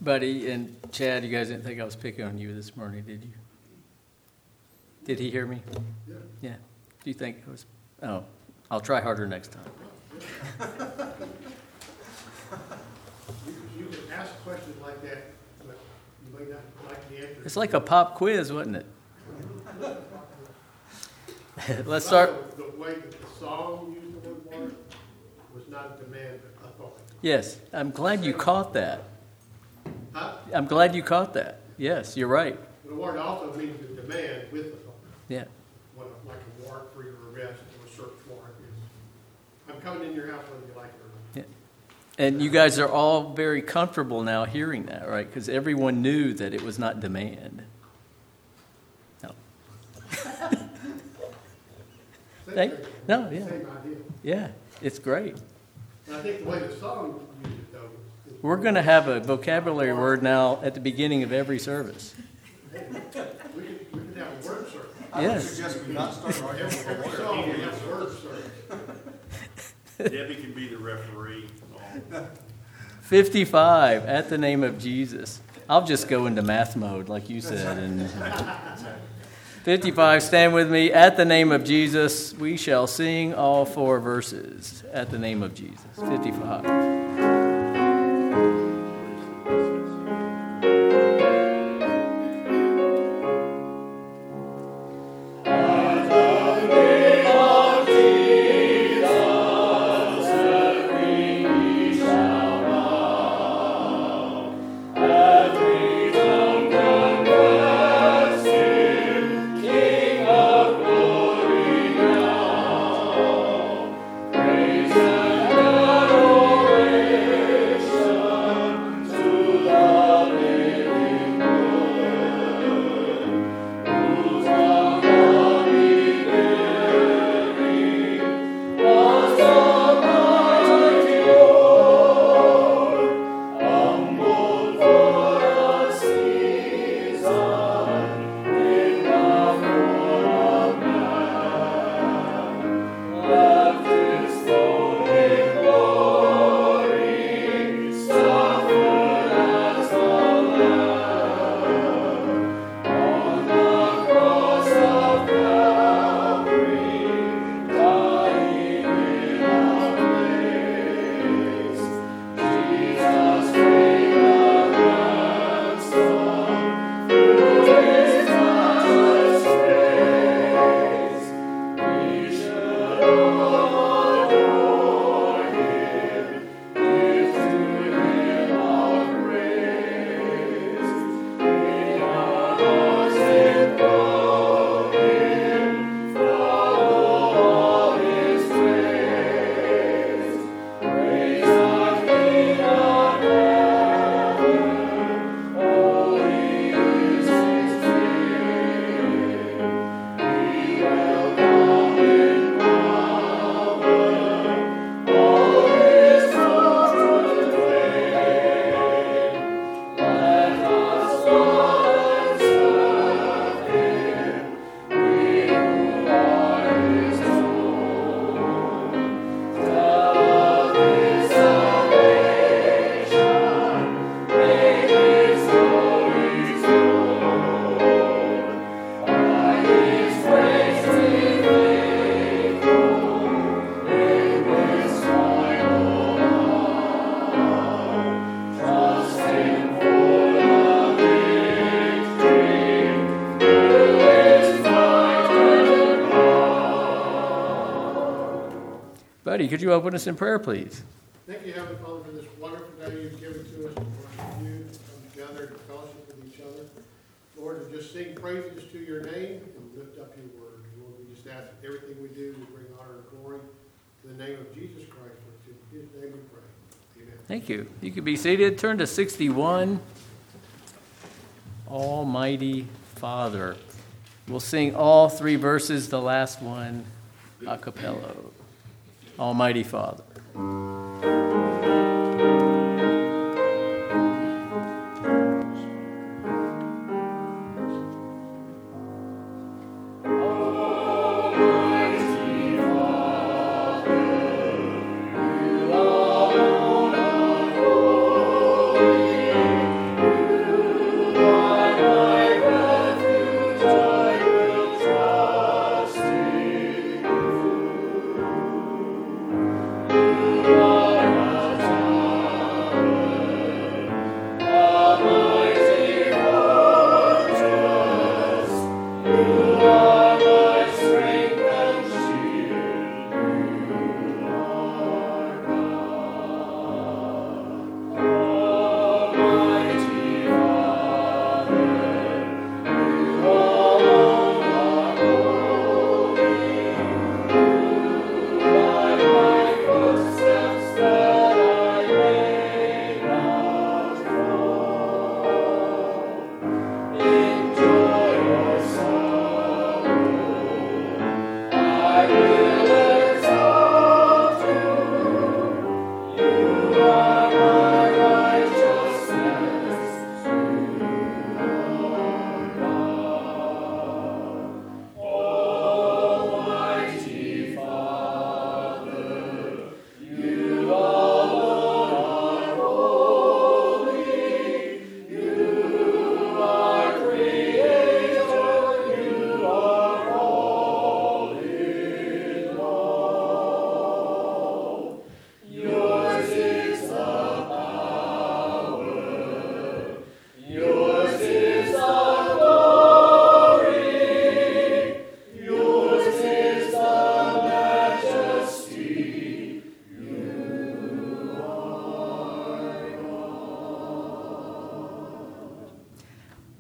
Buddy and Chad, you guys didn't think I was picking on you this morning, did you? Did he hear me? Yeah. Yeah. Do you think it was? Oh, I'll try harder next time. You can ask questions like that, but you may not like the answer. It's like a pop quiz, wasn't it? Let's start. The way that the song used the word warrant was not a demand of authority. Yes, I'm glad you caught that. Huh? I'm glad you caught that. Yes, you're right. The word also means a demand with authority. Yeah. What like a warrant for your arrest or a search warrant is. I'm coming in your house whether you like it or not. Yeah. And you guys are all very comfortable now hearing that, right? Because everyone knew that it was not demand. No. No, yeah. Same idea. Yeah, it's great. And I think the way the song used it, though, is We're going to have a vocabulary word now at the beginning of every service. we could have a word search. I would Yes. suggest we not start right Every here. song we have a word search. Debbie can be the referee. 55, at the name of Jesus. I'll just go into math mode, like you said. And 55, stand with me. At the name of Jesus, we shall sing all four verses. At the name of Jesus. 55. Buddy, could you open us in prayer, please? Thank you, Heavenly Father, for this wonderful day you've given to us to worship you, to come together, to fellowship with each other. Lord, to just sing praises to your name and lift up your word. Lord, we just ask that everything we do will bring honor and glory to the name of Jesus Christ. For in his name we pray. Amen. Thank you. You can be seated. Turn to 61. Almighty Father. We'll sing all three verses, the last one a cappella. Almighty Father. Almighty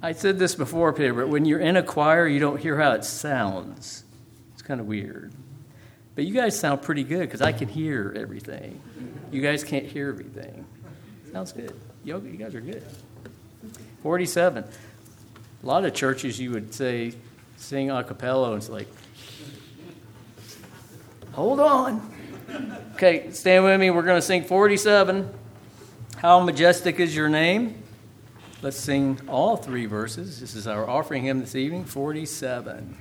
I said this before, Peter, but when you're in a choir, you don't hear how it sounds. It's kind of weird. But you guys sound pretty good because I can hear everything. You guys can't hear everything. Sounds good. You guys are good. 47. A lot of churches you would say sing a cappella, and it's like, hold on. Okay, stand with me. We're going to sing 47. How majestic is your name? Let's sing all three verses. This is our offering hymn this evening, 47.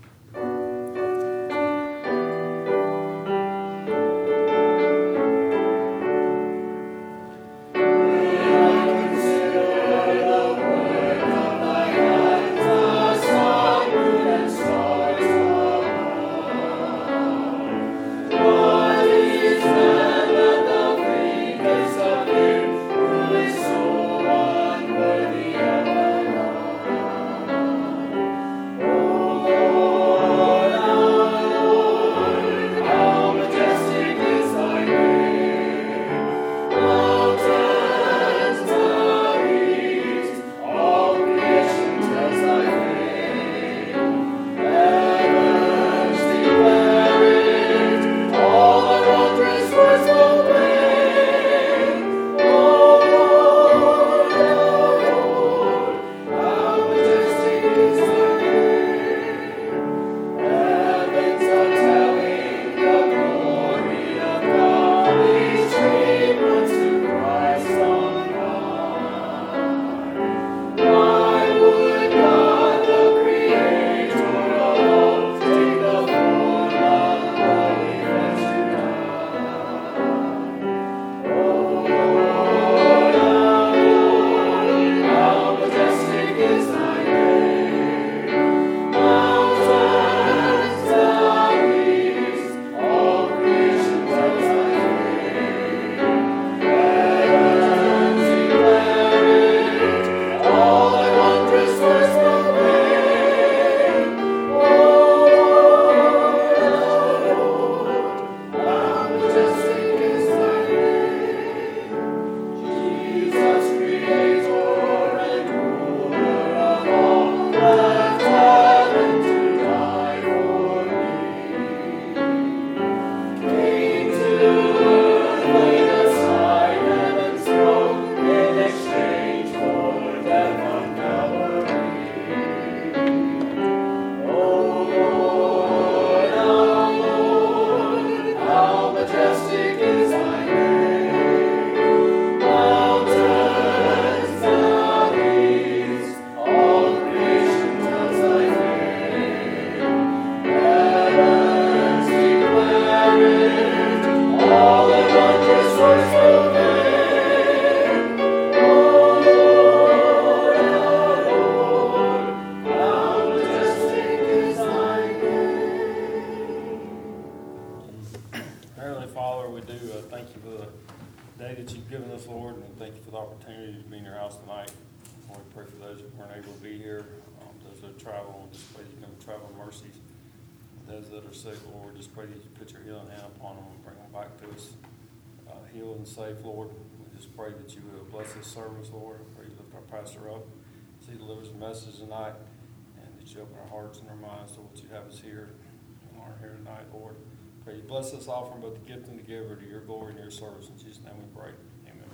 Heal and save, Lord. We just pray that you will bless this service, Lord. I pray you lift our pastor up as he delivers the message tonight, and that you open our hearts and our minds to what you have us here and learn here tonight, Lord. Pray you bless this offering, both the gift and the giver, to your glory and your service. In Jesus' name we pray.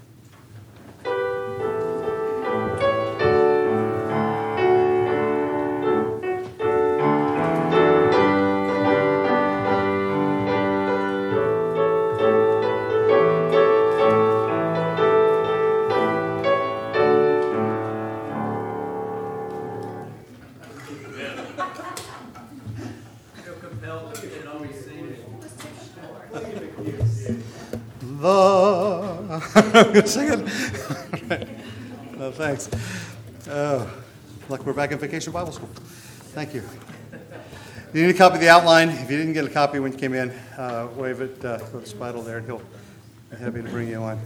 I'm going to sing it. Right. No, thanks. Like we're back in Vacation Bible School. Thank you. You need a copy of the outline. If you didn't get a copy when you came in, wave it, go to Spidle there, and he'll be happy to bring you one.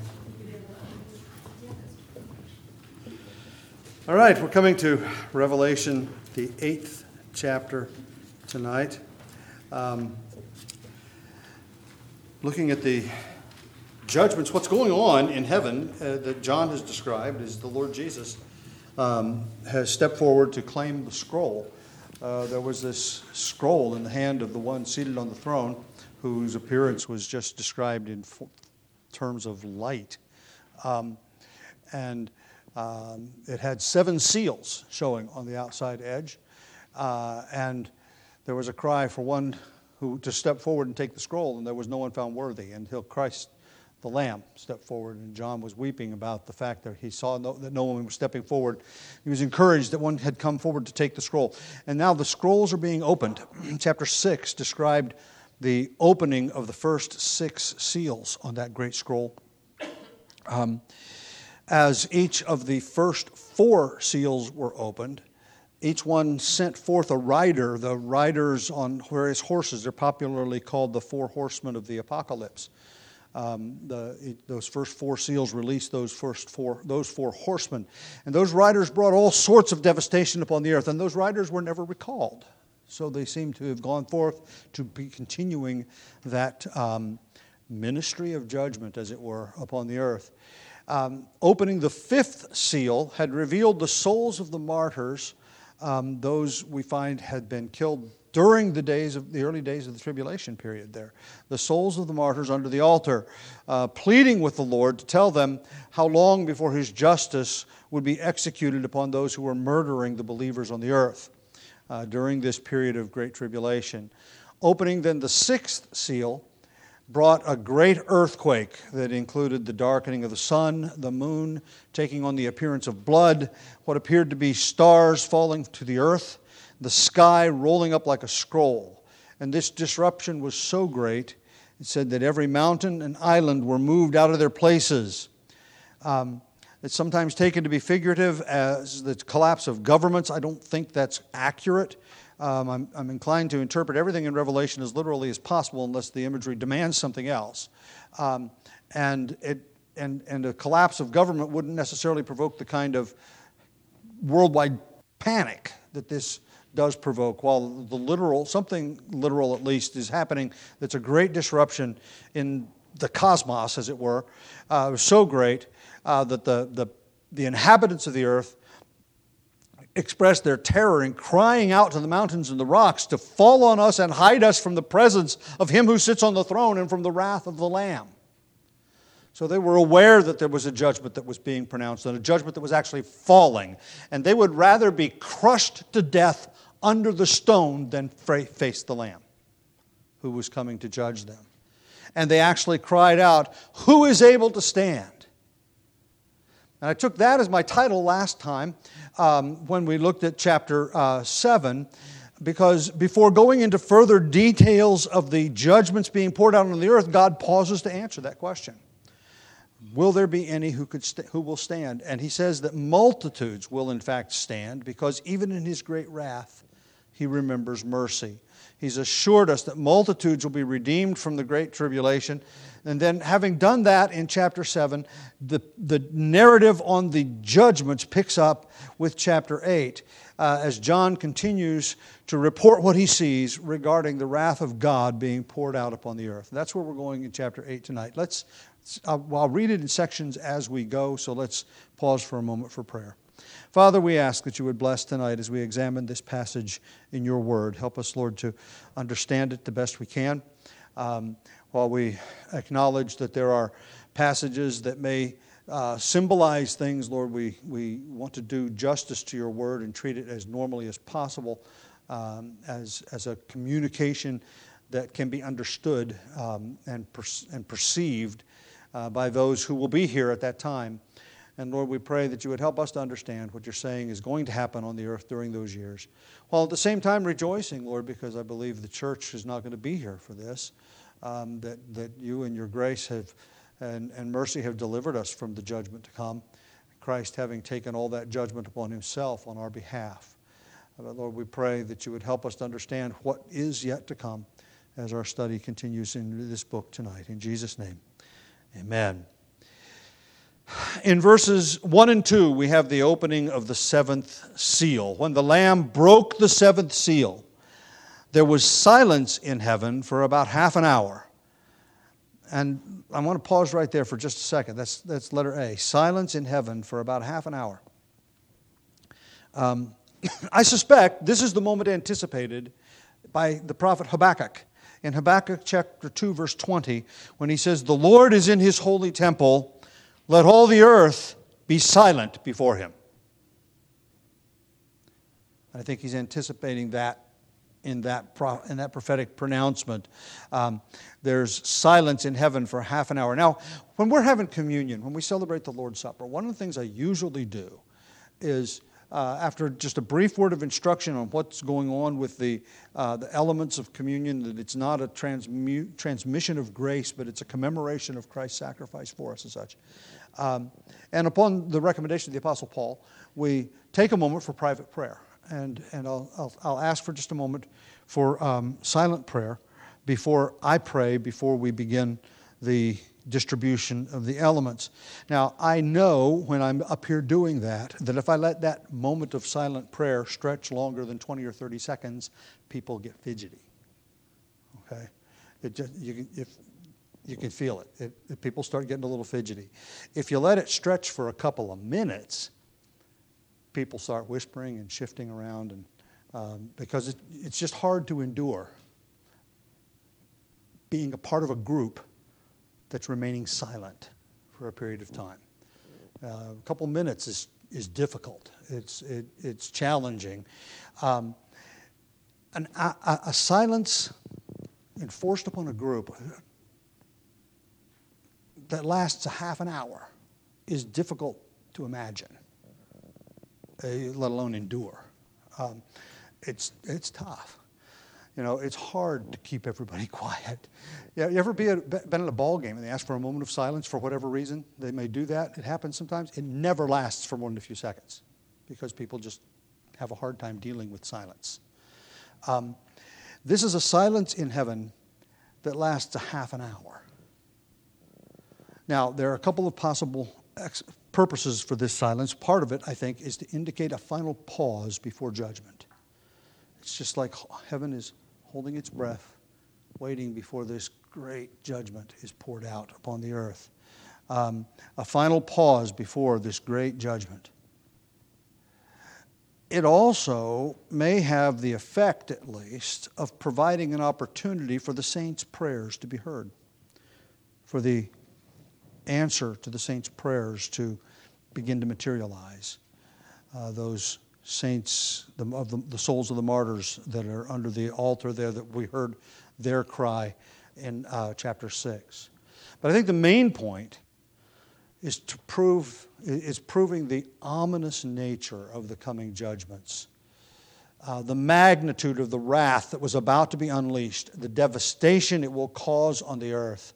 All right, we're coming to Revelation, the 8th chapter tonight. Looking at the judgments, what's going on in heaven that John has described is the Lord Jesus has stepped forward to claim the scroll. There was this scroll in the hand of the one seated on the throne, whose appearance was just described in terms of light. And it had 7 seals showing on the outside edge. And there was a cry for one who to step forward and take the scroll, and there was no one found worthy until Christ the Lamb stepped forward. And John was weeping about the fact that he saw that no one was stepping forward. He was encouraged that one had come forward to take the scroll. And now the scrolls are being opened. Chapter 6 described the opening of the first 6 seals on that great scroll. As each of the first 4 seals were opened, each one sent forth a rider. The riders on various horses, they're popularly called the 4 horsemen of the apocalypse. Those first 4 seals released those 4 horsemen. And those riders brought all sorts of devastation upon the earth, and those riders were never recalled. So they seem to have gone forth to be continuing that ministry of judgment, as it were, upon the earth. Opening the 5th seal had revealed the souls of the martyrs. Those we find had been killed during the early days of the tribulation period there. The souls of the martyrs under the altar, pleading with the Lord to tell them how long before his justice would be executed upon those who were murdering the believers on the earth during this period of great tribulation. Opening then the 6th seal brought a great earthquake that included the darkening of the sun, the moon taking on the appearance of blood, what appeared to be stars falling to the earth, the sky rolling up like a scroll. And this disruption was so great, it said that every mountain and island were moved out of their places. It's sometimes taken to be figurative as the collapse of governments. I don't think that's accurate. I'm inclined to interpret everything in Revelation as literally as possible unless the imagery demands something else. And a collapse of government wouldn't necessarily provoke the kind of worldwide panic that this does provoke, while something literal at least, is happening that's a great disruption in the cosmos, as it were. It was so great that the inhabitants of the earth expressed their terror in crying out to the mountains and the rocks to fall on us and hide us from the presence of him who sits on the throne and from the wrath of the Lamb. So they were aware that there was a judgment that was being pronounced, and a judgment that was actually falling. And they would rather be crushed to death under the stone than face the Lamb who was coming to judge them. And they actually cried out, "Who is able to stand?" And I took that as my title last time when we looked at chapter 7, because before going into further details of the judgments being poured out on the earth, God pauses to answer that question. Will there be any who will stand? And he says that multitudes will in fact stand, because even in his great wrath, he remembers mercy. He's assured us that multitudes will be redeemed from the great tribulation. And then, having done that in chapter 7, the narrative on the judgments picks up with chapter 8 as John continues to report what he sees regarding the wrath of God being poured out upon the earth. That's where we're going in chapter 8 tonight. I'll read it in sections as we go, so let's pause for a moment for prayer. Father, we ask that you would bless tonight as we examine this passage in your word. Help us, Lord, to understand it the best we can. While we acknowledge that there are passages that may symbolize things, Lord, we want to do justice to your word and treat it as normally as possible, as a communication that can be understood and perceived by those who will be here at that time. And Lord, we pray that you would help us to understand what you're saying is going to happen on the earth during those years, while at the same time rejoicing, Lord, because I believe the church is not going to be here for this, that you and your grace have and mercy have delivered us from the judgment to come, Christ having taken all that judgment upon himself on our behalf. But Lord, we pray that you would help us to understand what is yet to come as our study continues in this book tonight. In Jesus' name, amen. In verses 1 and 2, we have the opening of the 7th seal. When the Lamb broke the 7th seal, there was silence in heaven for about half an hour. And I want to pause right there for just a second. That's letter A. Silence in heaven for about half an hour. I suspect this is the moment anticipated by the prophet Habakkuk. In Habakkuk chapter 2, verse 20, when he says, "The Lord is in his holy temple, let all the earth be silent before him." I think he's anticipating that in that prophetic pronouncement. There's silence in heaven for half an hour. Now, when we're having communion, when we celebrate the Lord's Supper, one of the things I usually do is, after just a brief word of instruction on what's going on with the elements of communion, that it's not a transmission of grace, but it's a commemoration of Christ's sacrifice for us and such. And upon the recommendation of the Apostle Paul, we take a moment for private prayer. And I'll ask for just a moment for silent prayer before I pray, before we begin the distribution of the elements. Now, I know when I'm up here doing that if I let that moment of silent prayer stretch longer than 20 or 30 seconds, people get fidgety. Okay? You can feel it. People start getting a little fidgety. If you let it stretch for a couple of minutes, people start whispering and shifting around, and because it's just hard to endure being a part of a group that's remaining silent for a period of time. A couple minutes is difficult. It's challenging. A silence enforced upon a group that lasts a half an hour is difficult to imagine, let alone endure. It's tough. It's hard to keep everybody quiet. You ever been at a ball game and they ask for a moment of silence for whatever reason? They may do that. It happens sometimes. It never lasts for more than a few seconds because people just have a hard time dealing with silence. This is a silence in heaven that lasts a half an hour. Now, there are a couple of possible purposes for this silence. Part of it, I think, is to indicate a final pause before judgment. It's just like heaven is holding its breath, waiting before this great judgment is poured out upon the earth. A final pause before this great judgment. It also may have the effect, at least, of providing an opportunity for the saints' prayers to be heard, for the answer to the saints' prayers to begin to materialize. Those saints, the souls of the martyrs that are under the altar there, that we heard their cry in chapter 6. But I think the main point is proving the ominous nature of the coming judgments, the magnitude of the wrath that was about to be unleashed, the devastation it will cause on the earth.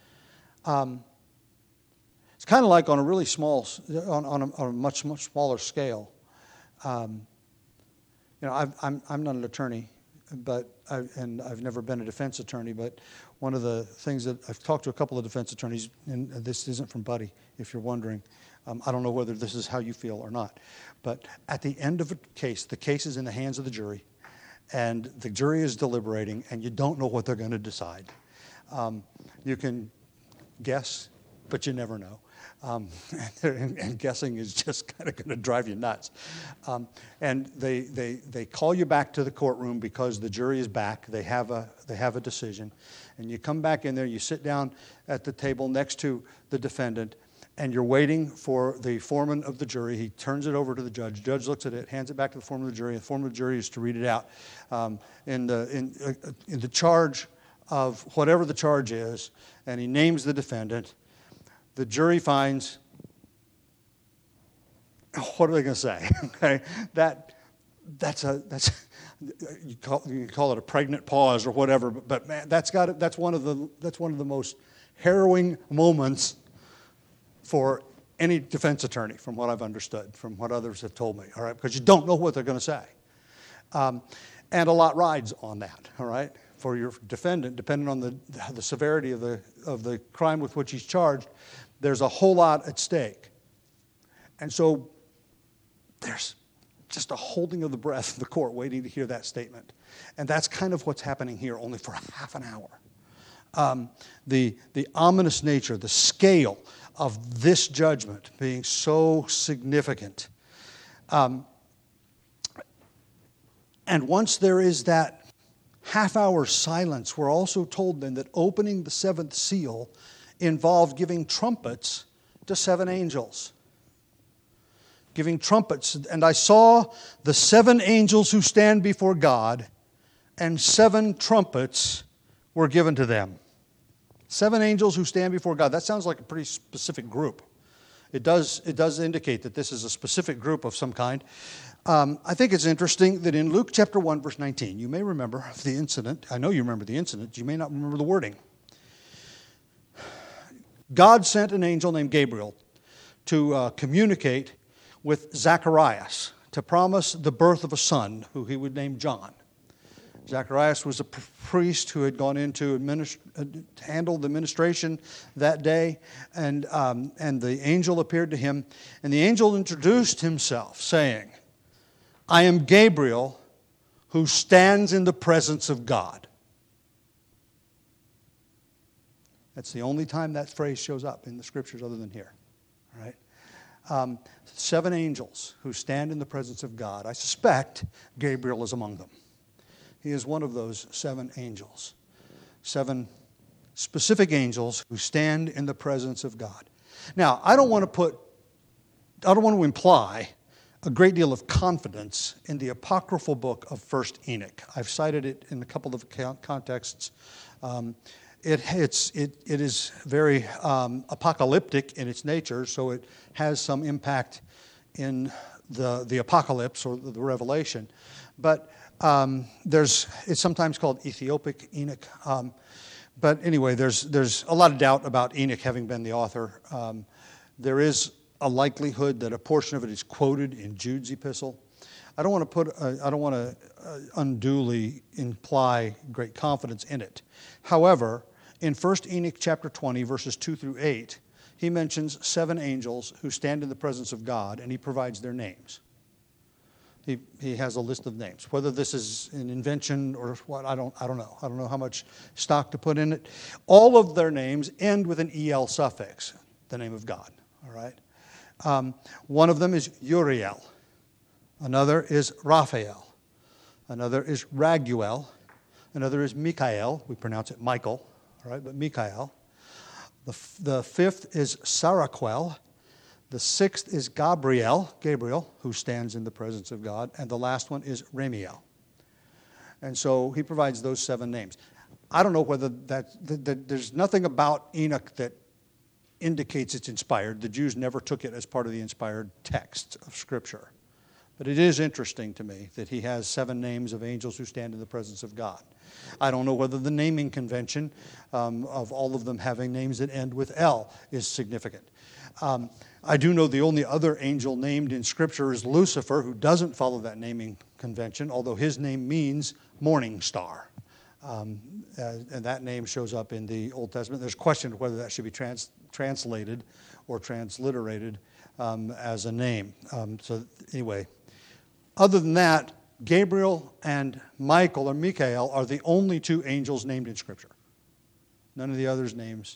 It's kind of like on a really small, on a much smaller scale. I'm not an attorney, and I've never been a defense attorney. But one of the things that I've talked to a couple of defense attorneys, and this isn't from Buddy, if you're wondering. I don't know whether this is how you feel or not, but at the end of a case, the case is in the hands of the jury, and the jury is deliberating, and you don't know what they're going to decide. You can guess, but you never know. And guessing is just kind of going to drive you nuts. And they call you back to the courtroom because the jury is back. They have a decision, and you come back in there. You sit down at the table next to the defendant, and you're waiting for the foreman of the jury. He turns it over to the judge. The judge looks at it, hands it back to the foreman of the jury. The foreman of the jury is to read it out in the charge of whatever the charge is, and he names the defendant. The jury finds, what are they going to say? Okay, that's you call it a pregnant pause or whatever, but man, that's one of the most harrowing moments for any defense attorney, from what I've understood, from what others have told me. All right, because you don't know what they're going to say, and a lot rides on that. All right, for your defendant, depending on the severity of the crime with which he's charged, there's a whole lot at stake. And so there's just a holding of the breath in the court waiting to hear that statement. And that's kind of what's happening here, only for a half an hour. The ominous nature, the scale of this judgment being so significant. And once there is that half-hour silence, we're also told then that opening the seventh seal involved giving trumpets to 7 angels. Giving trumpets. And I saw the 7 angels who stand before God, and 7 trumpets were given to them. 7 angels who stand before God. That sounds like a pretty specific group. It does indicate that this is a specific group of some kind. I think it's interesting that in Luke chapter 1, verse 19, you may remember the incident. I know you remember the incident. You may not remember the wording. God sent an angel named Gabriel to communicate with Zacharias to promise the birth of a son who he would name John. Zacharias was a priest who had gone in to handle the administration that day, and the angel appeared to him, and the angel introduced himself, saying, "I am Gabriel, who stands in the presence of God." That's the only time that phrase shows up in the Scriptures other than here. All right? 7 angels who stand in the presence of God. I suspect Gabriel is among them. He is one of those 7 angels. 7 specific angels who stand in the presence of God. Now, I don't want to imply a great deal of confidence in the apocryphal book of 1st Enoch. I've cited it in a couple of contexts. It is very apocalyptic in its nature, so it has some impact in the apocalypse or the revelation. But it's sometimes called Ethiopic Enoch. But anyway, there's a lot of doubt about Enoch having been the author. There is a likelihood that a portion of it is quoted in Jude's epistle. I don't want to unduly imply great confidence in it. However, in 1 Enoch chapter 20, verses 2 through 8, he mentions 7 angels who stand in the presence of God, and he provides their names. He has a list of names. Whether this is an invention or what, I don't know. I don't know how much stock to put in it. All of their names end with an EL suffix, the name of God. All right. One of them is Uriel. Another is Raphael. Another is Raguel. Another is Mikael. We pronounce it Michael. All right, but Mikael. The 5th is Saraquel. The 6th is Gabriel, who stands in the presence of God. And the last one is Ramiel. And so he provides those 7 names. I don't know whether there's nothing about Enoch that indicates it's inspired. The Jews never took it as part of the inspired text of Scripture. But it is interesting to me that he has 7 names of angels who stand in the presence of God. I don't know whether the naming convention of all of them having names that end with L is significant. I do know the only other angel named in Scripture is Lucifer, who doesn't follow that naming convention, although his name means morning star. And that name shows up in the Old Testament. There's question whether that should be translated or transliterated as a name. So anyway, other than that, Gabriel and Michael or Mikael are the only 2 angels named in Scripture. None of the others' names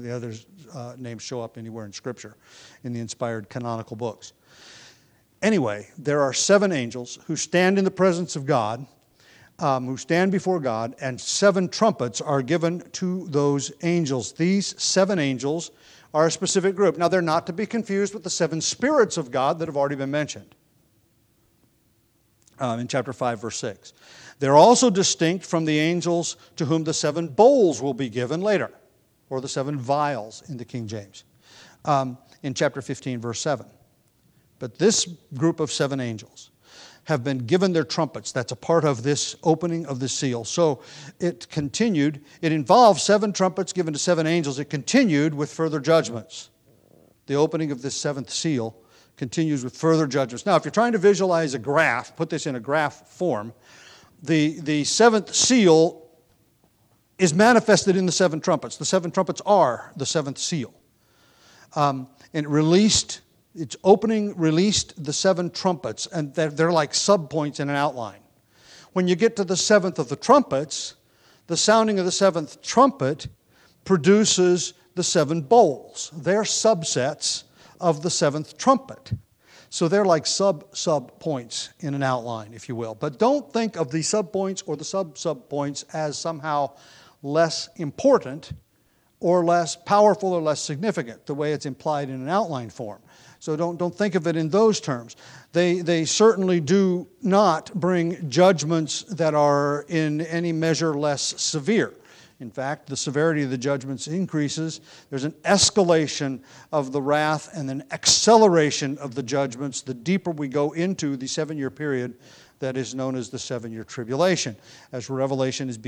show up anywhere in Scripture in the inspired canonical books. Anyway, there are 7 angels who stand in the presence of God, who stand before God, and 7 trumpets are given to those angels. These 7 angels are a specific group. Now, they're not to be confused with the 7 spirits of God that have already been mentioned in chapter 5, verse 6. They're also distinct from the angels to whom the 7 bowls will be given later, or the 7 vials in the King James, in chapter 15, verse 7. But this group of 7 angels have been given their trumpets. That's a part of this opening of the seal. So it continued. It involved 7 trumpets given to 7 angels. It continued with further judgments. The opening of this 7th seal continues with further judgments. Now, if you're trying to visualize a graph, put this in a graph form, the 7th seal is manifested in the 7 trumpets. The 7 trumpets are the 7th seal. And its opening released the 7 trumpets, and they're like subpoints in an outline. When you get to the 7th of the trumpets, the sounding of the 7th trumpet produces the 7 bowls. They're subsets of the 7th trumpet. So they're like sub points in an outline, if you will. But don't think of the sub points or the sub points as somehow less important or less powerful or less significant, the way it's implied in an outline form. So don't think of it in those terms. They certainly do not bring judgments that are in any measure less severe. In fact, the severity of the judgments increases. There's an escalation of the wrath and an acceleration of the judgments the deeper we go into the 7-year period that is known as the 7-year tribulation, as Revelation is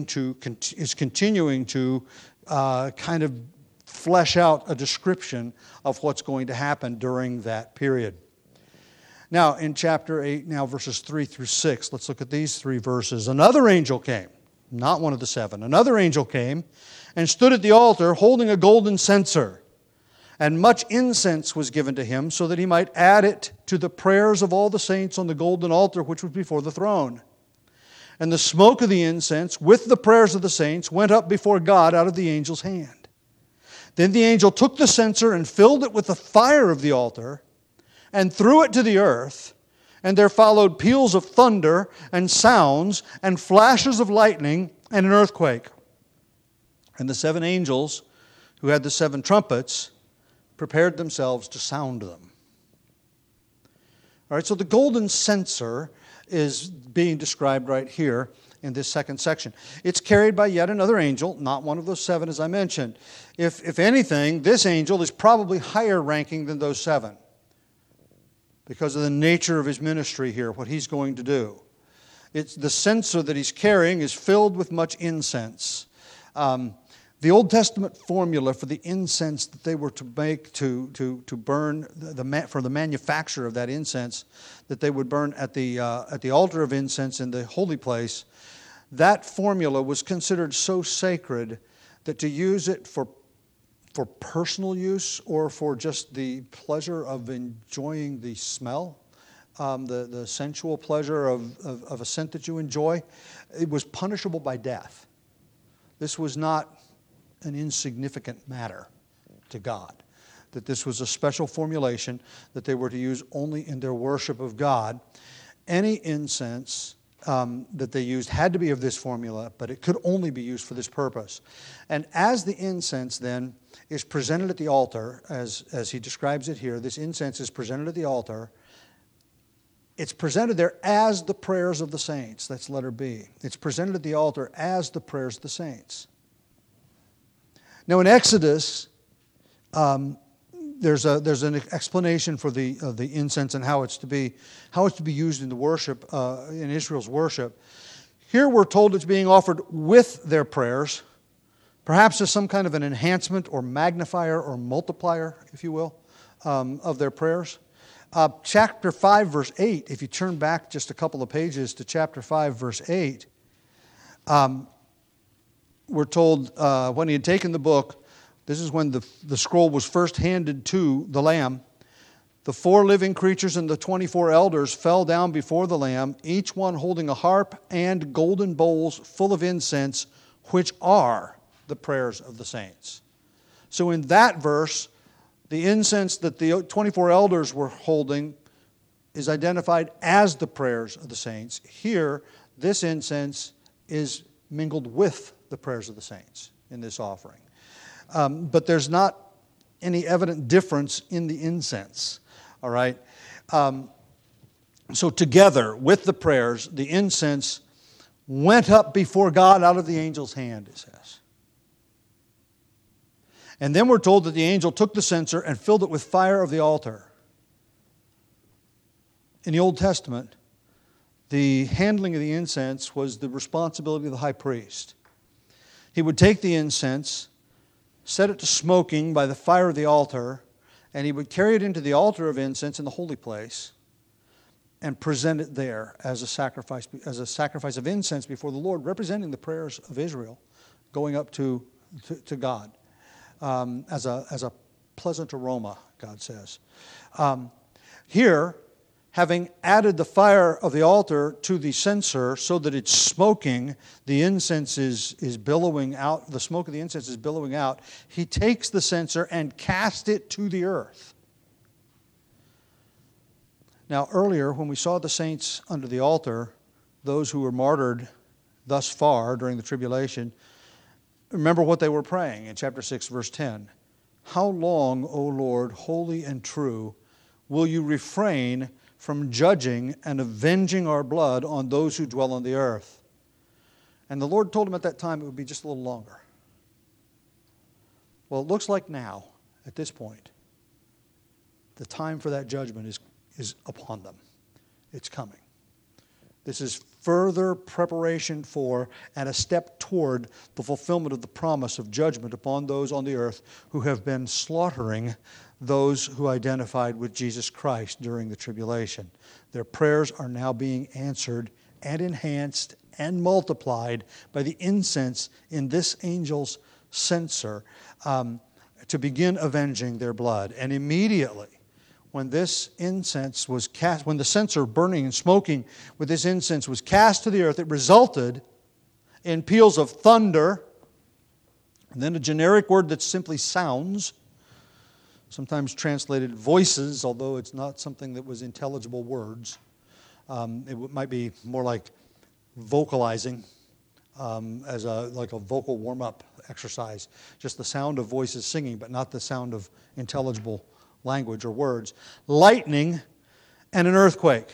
continuing to kind of flesh out a description of what's going to happen during that period. Now, in chapter 8, verses 3 through 6, let's look at these 3 verses. Another angel came. Not one of the 7. Another angel came and stood at the altar holding a golden censer. And much incense was given to him so that he might add it to the prayers of all the saints on the golden altar which was before the throne. And the smoke of the incense with the prayers of the saints went up before God out of the angel's hand. Then the angel took the censer and filled it with the fire of the altar and threw it to the earth. And there followed peals of thunder and sounds and flashes of lightning and an earthquake. And the 7 angels who had the 7 trumpets prepared themselves to sound them. All right, so the golden censer is being described right here in this second section. It's carried by yet another angel, not one of those 7 as I mentioned. If anything, this angel is probably higher ranking than those 7. Because of the nature of his ministry here, what he's going to do. It's the censer that he's carrying is filled with much incense. The Old Testament formula for the incense that they were to make to burn for the manufacture of that incense that they would burn at the altar of incense in the holy place, that formula was considered so sacred that to use it for personal use or for just the pleasure of enjoying the smell, the sensual pleasure of a scent that you enjoy, it was punishable by death. This was not an insignificant matter to God, that this was a special formulation that they were to use only in their worship of God. Any incense that they used had to be of this formula, but it could only be used for this purpose. And as the incense then is presented at the altar, as he describes it here, this incense is presented at the altar. It's presented there as the prayers of the saints. That's letter B. It's presented at the altar as the prayers of the saints. Now in Exodus, there's an explanation for the incense and how it's to be used in the worship in Israel's worship. Here we're told it's being offered with their prayers, perhaps as some kind of an enhancement or magnifier or multiplier, if you will, of their prayers. Chapter 5, verse 8, if you turn back just a couple of pages to chapter 5, verse 8, we're told when he had taken the book, this is when the scroll was first handed to the Lamb, the 4 living creatures and the 24 elders fell down before the Lamb, each one holding a harp and golden bowls full of incense, which are the prayers of the saints. So in that verse, the incense that the 24 elders were holding is identified as the prayers of the saints. Here, this incense is mingled with the prayers of the saints in this offering. But there's not any evident difference in the incense. All right? So together with the prayers, the incense went up before God out of the angel's hand, it says. And then we're told that the angel took the censer and filled it with fire of the altar. In the Old Testament, the handling of the incense was the responsibility of the high priest. He would take the incense, set it to smoking by the fire of the altar, and he would carry it into the altar of incense in the holy place and present it there as a sacrifice of incense before the Lord, representing the prayers of Israel going up to God. As a pleasant aroma, God says. Here, having added the fire of the altar to the censer so that it's smoking, the incense is billowing out, the smoke of the incense is billowing out, he takes the censer and casts it to the earth. Now, earlier, when we saw the saints under the altar, those who were martyred thus far during the tribulation, remember what they were praying in chapter 6, verse 10. How long, O Lord, holy and true, will you refrain from judging and avenging our blood on those who dwell on the earth? And the Lord told him at that time it would be just a little longer. Well, it looks like now, at this point, the time for that judgment is upon them. It's coming. This is further preparation for and a step toward the fulfillment of the promise of judgment upon those on the earth who have been slaughtering those who identified with Jesus Christ during the tribulation. Their prayers are now being answered and enhanced and multiplied by the incense in this angel's censer to begin avenging their blood. And immediately, when this incense was cast, when the censer burning and smoking with this incense was cast to the earth, it resulted in peals of thunder, and then a generic word that simply sounds, sometimes translated voices, although it's not something that was intelligible words. It might be more like vocalizing as like a vocal warm-up exercise, just the sound of voices singing, but not the sound of intelligible language or words. Lightning and an earthquake.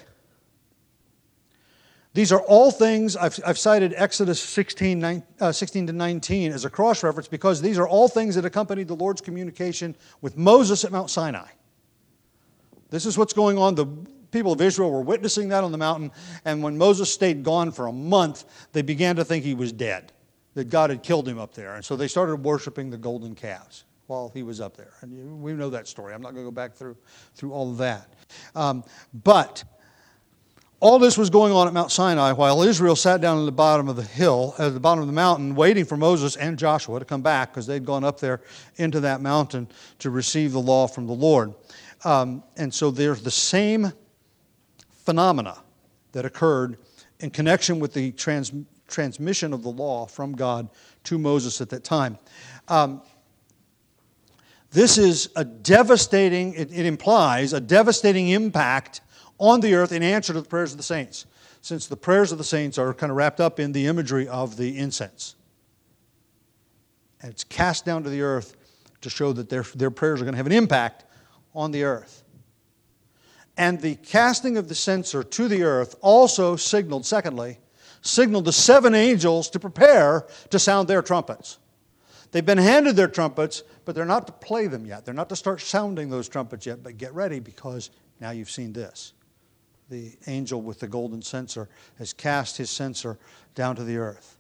These are all things, I've cited Exodus 16 to 19 as a cross-reference because these are all things that accompanied the Lord's communication with Moses at Mount Sinai. This is what's going on. The people of Israel were witnessing that on the mountain, and when Moses stayed gone for a month, they began to think he was dead, that God had killed him up there. And so they started worshiping the golden calves while he was up there. And we know that story. I'm not going to go back through all of that. But all this was going on at Mount Sinai while Israel sat down at the bottom of the hill, at the bottom of the mountain, waiting for Moses and Joshua to come back because they'd gone up there into that mountain to receive the law from the Lord. And so there's the same phenomena that occurred in connection with the transmission of the law from God to Moses at that time. This is a devastating, it implies a devastating impact on the earth in answer to the prayers of the saints, since the prayers of the saints are kind of wrapped up in the imagery of the incense. And it's cast down to the earth to show that their prayers are going to have an impact on the earth. And the casting of the censer to the earth also signaled the 7 angels to prepare to sound their trumpets. They've been handed their trumpets, but they're not to play them yet. They're not to start sounding those trumpets yet, but get ready because now you've seen this. The angel with the golden censer has cast his censer down to the earth.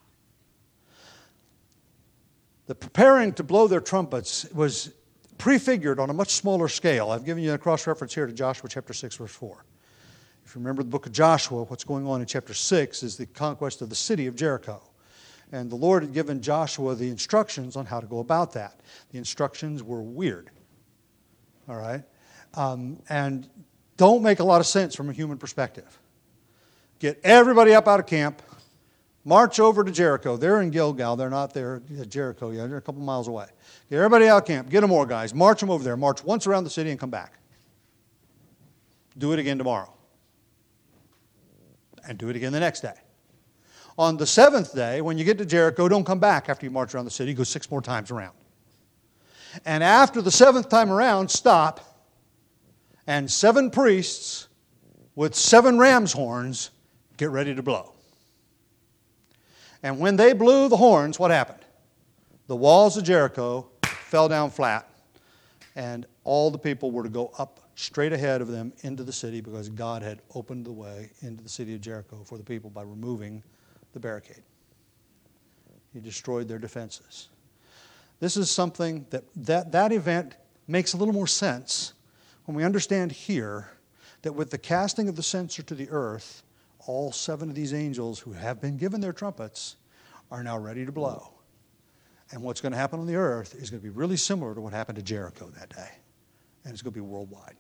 The preparing to blow their trumpets was prefigured on a much smaller scale. I've given you a cross-reference here to Joshua chapter 6, verse 4. If you remember the book of Joshua, what's going on in chapter 6 is the conquest of the city of Jericho. And the Lord had given Joshua the instructions on how to go about that. The instructions were weird, all right? And don't make a lot of sense from a human perspective. Get everybody up out of camp, march over to Jericho. They're in Gilgal. They're not there at Jericho yet. They're a couple miles away. Get everybody out of camp. Get them more guys. March them over there. March once around the city and come back. Do it again tomorrow. And do it again the next day. On the 7th day, when you get to Jericho, don't come back after you march around the city. Go 6 more times around. And after the 7th time around, stop. And 7 priests with 7 ram's horns get ready to blow. And when they blew the horns, what happened? The walls of Jericho fell down flat, and all the people were to go up straight ahead of them into the city because God had opened the way into the city of Jericho for the people by removing the barricade. He destroyed their defenses. This is something that event makes a little more sense when we understand here that with the casting of the censer to the earth, all 7 of these angels who have been given their trumpets are now ready to blow. And what's going to happen on the earth is going to be really similar to what happened to Jericho that day. And it's going to be worldwide.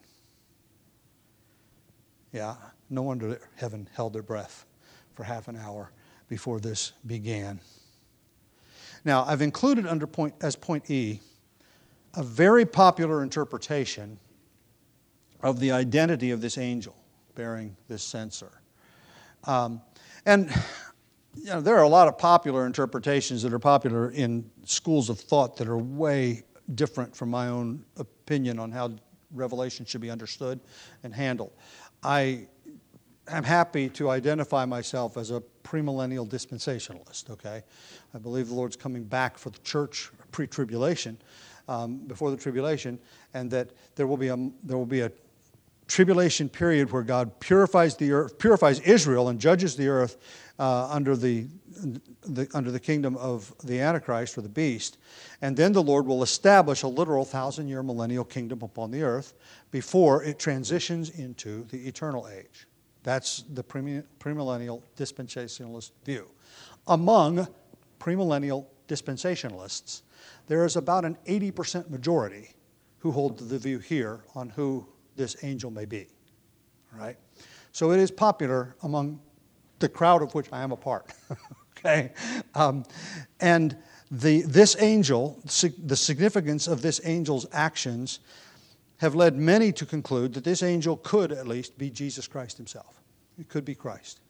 Yeah, no wonder heaven held their breath for half an hour before this began. Now, I've included as point E a very popular interpretation of the identity of this angel bearing this censer. And there are a lot of popular interpretations that are popular in schools of thought that are way different from my own opinion on how Revelation should be understood and handled. I am happy to identify myself as a premillennial dispensationalist, okay? I believe the Lord's coming back for the church pre-tribulation, before the tribulation, and that there will be a tribulation period where God purifies the earth, purifies Israel, and judges the earth under the kingdom of the Antichrist or the beast, and then the Lord will establish a literal 1,000-year millennial kingdom upon the earth before it transitions into the eternal age. That's the premillennial dispensationalist view. Among premillennial dispensationalists, there is about an 80% majority who hold the view here on who this angel may be. All right? So it is popular among the crowd of which I am a part. Okay? And this angel, the significance of this angel's actions have led many to conclude that this angel could at least be Jesus Christ himself. It could be Christ.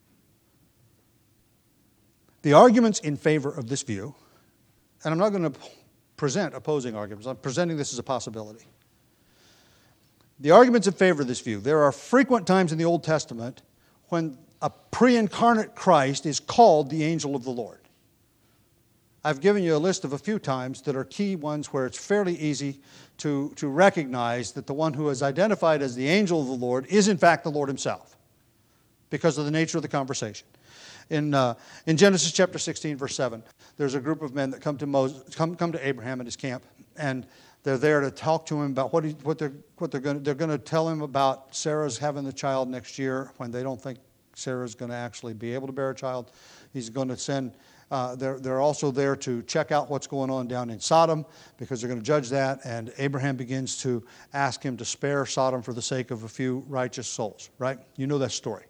The arguments in favor of this view, and I'm not going to present opposing arguments, I'm presenting this as a possibility. The arguments in favor of this view, there are frequent times in the Old Testament when a pre-incarnate Christ is called the angel of the Lord. I've given you a list of a few times that are key ones where it's fairly easy to recognize that the one who is identified as the angel of the Lord is in fact the Lord himself because of the nature of the conversation. In Genesis chapter 16, verse 7, there's a group of men that come to Abraham at his camp, and they're there to talk to him about what they're going to tell him about Sarah's having the child next year when they don't think Sarah's going to actually be able to bear a child. He's going to send. They're also there to check out what's going on down in Sodom because they're going to judge that. And Abraham begins to ask him to spare Sodom for the sake of a few righteous souls. Right? You know that story.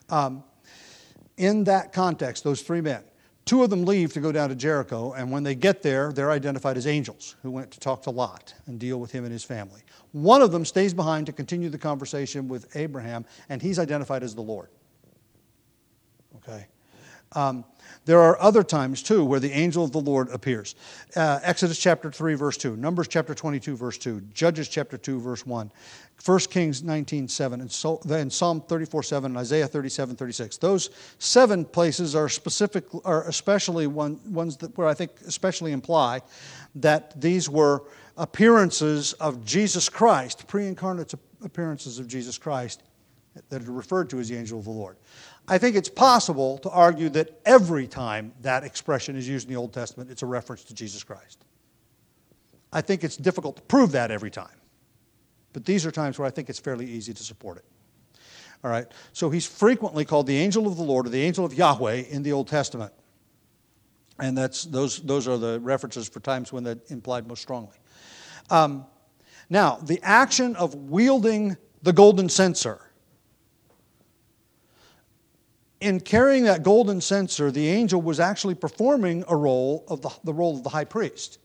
In that context, those three men, two of them leave to go down to Jericho, and when they get there, they're identified as angels who went to talk to Lot and deal with him and his family. One of them stays behind to continue the conversation with Abraham, and he's identified as the Lord. Okay. There are other times, too, where the angel of the Lord appears. Exodus chapter 3, verse 2. Numbers chapter 22, verse 2. Judges chapter 2, verse 1. 1 Kings 19, 7. And Psalm 34, 7. And Isaiah 37, 36. Those 7 places are especially ones that where I think especially imply that these were appearances of Jesus Christ, pre-incarnate appearances of Jesus Christ that are referred to as the angel of the Lord. I think it's possible to argue that every time that expression is used in the Old Testament, it's a reference to Jesus Christ. I think it's difficult to prove that every time. But these are times where I think it's fairly easy to support it. All right. So he's frequently called the angel of the Lord or the angel of Yahweh in the Old Testament. And those are the references for times when that implied most strongly. Now, the action of wielding the golden censer. In carrying that golden censer, the angel was actually performing a role of the role of the high priest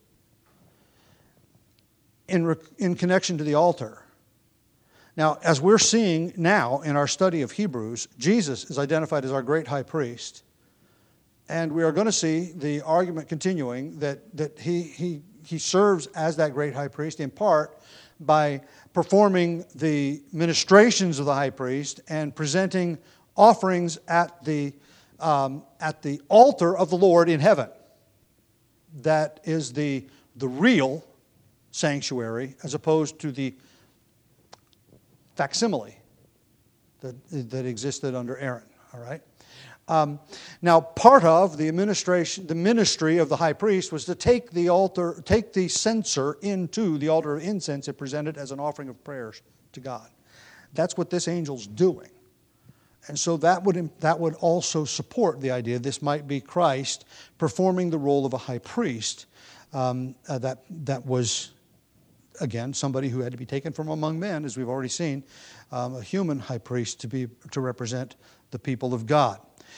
in connection to the altar. Now, as we're seeing now in our study of Hebrews, Jesus is identified as our great high priest, and we are going to see the argument continuing that he serves as that great high priest in part by performing the ministrations of the high priest and presenting offerings at the altar of the Lord in heaven. That is the real sanctuary as opposed to the facsimile that existed under Aaron. All right. Now, part of the ministry of the high priest was to take the censer into the altar of incense and present it as an offering of prayers to God. That's what this angel's doing. And so that would also support the idea this might be Christ performing the role of a high priest that was, again, somebody who had to be taken from among men, as we've already seen, a human high priest to represent the people of God.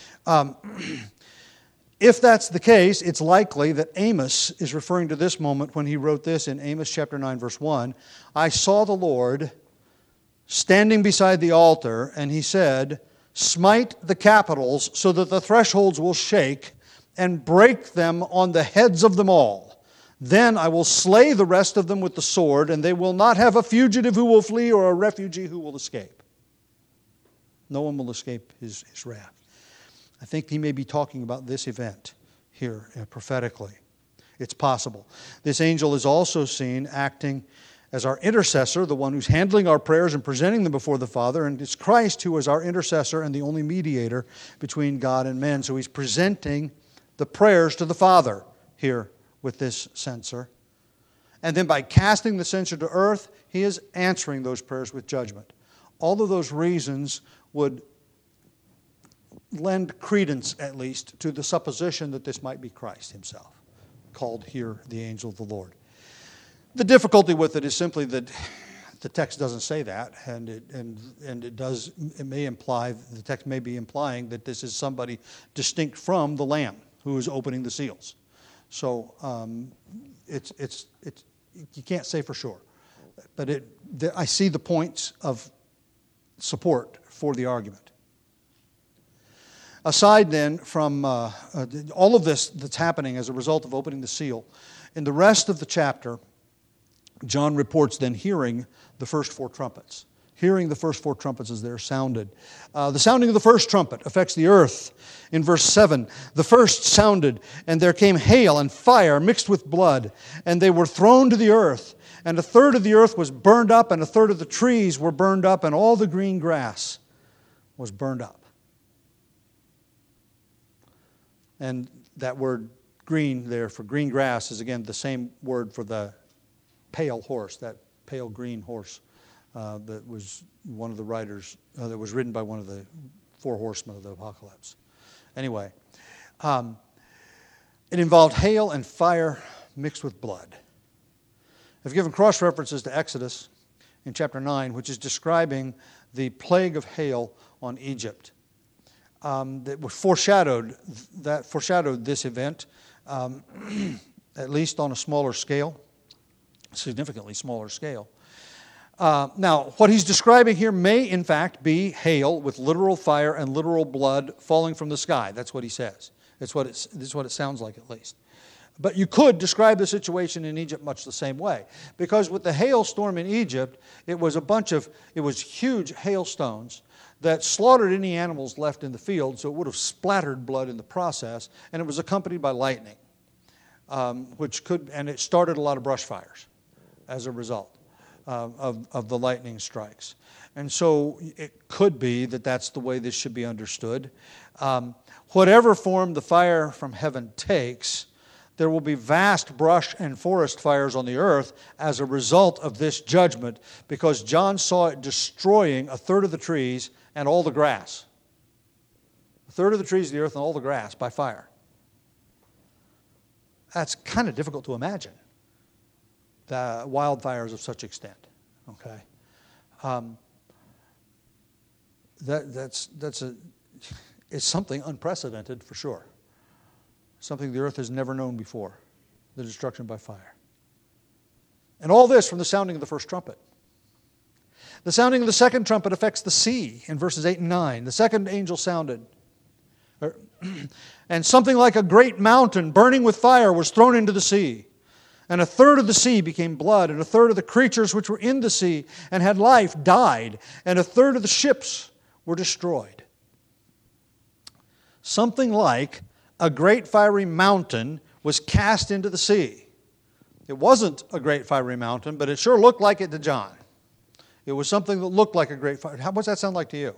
If that's the case, it's likely that Amos is referring to this moment when he wrote this in Amos chapter 9, verse 1. I saw the Lord standing beside the altar, and he said, "Smite the capitals so that the thresholds will shake, and break them on the heads of them all. Then I will slay the rest of them with the sword, and they will not have a fugitive who will flee or a refugee who will escape." No one will escape his wrath. I think he may be talking about this event here prophetically. It's possible. This angel is also seen acting as our intercessor, the one who's handling our prayers and presenting them before the Father, and it's Christ who is our intercessor and the only mediator between God and man. So he's presenting the prayers to the Father here with this censer. And then by casting the censer to earth, he is answering those prayers with judgment. All of those reasons would lend credence, at least, to the supposition that this might be Christ himself, called here the angel of the Lord. The difficulty with it is simply that the text doesn't say that, and it may imply, the text may be implying that this is somebody distinct from the Lamb who is opening the seals. So it's you can't say for sure, but I see the points of support for the argument. Aside then from all of this that's happening as a result of opening the seal, in the rest of the chapter, John reports then hearing the first four trumpets. Hearing the first four trumpets as they're sounded. The sounding of the first trumpet affects the earth. In verse 7, the first sounded, and there came hail and fire mixed with blood, and they were thrown to the earth. And a third of the earth was burned up, and a third of the trees were burned up, and all the green grass was burned up. And that word green there for green grass is again the same word for the pale horse, that pale green horse that was one of the riders, that was ridden by one of the four horsemen of the apocalypse. Anyway, it involved hail and fire mixed with blood. I've given cross references to Exodus in chapter 9, which is describing the plague of hail on Egypt. That foreshadowed this event, at least on a smaller scale, significantly smaller scale. Now, what he's describing here may in fact be hail with literal fire and literal blood falling from the sky. That's what he says. This is what it sounds like at least. But you could describe the situation in Egypt much the same way, because with the hailstorm in Egypt, it was huge hailstones that slaughtered any animals left in the field, so it would have splattered blood in the process, and it was accompanied by lightning, and it started a lot of brush fires as a result of the lightning strikes. And so it could be that that's the way this should be understood. Whatever form the fire from heaven takes, there will be vast brush and forest fires on the earth as a result of this judgment, because John saw it destroying a third of the trees and all the grass. A third of the trees of the earth and all the grass by fire. That's kind of difficult to imagine, the wildfires of such extent. Okay, it's something unprecedented for sure. Something the earth has never known before, the destruction by fire. And all this from the sounding of the first trumpet. The sounding of the second trumpet affects the sea in verses 8 and 9. The second angel sounded, and something like a great mountain burning with fire was thrown into the sea. And a third of the sea became blood, and a third of the creatures which were in the sea and had life died, and a third of the ships were destroyed. Something like a great fiery mountain was cast into the sea. It wasn't a great fiery mountain, but it sure looked like it to John. It was something that looked like a great fire. What's that sound like to you?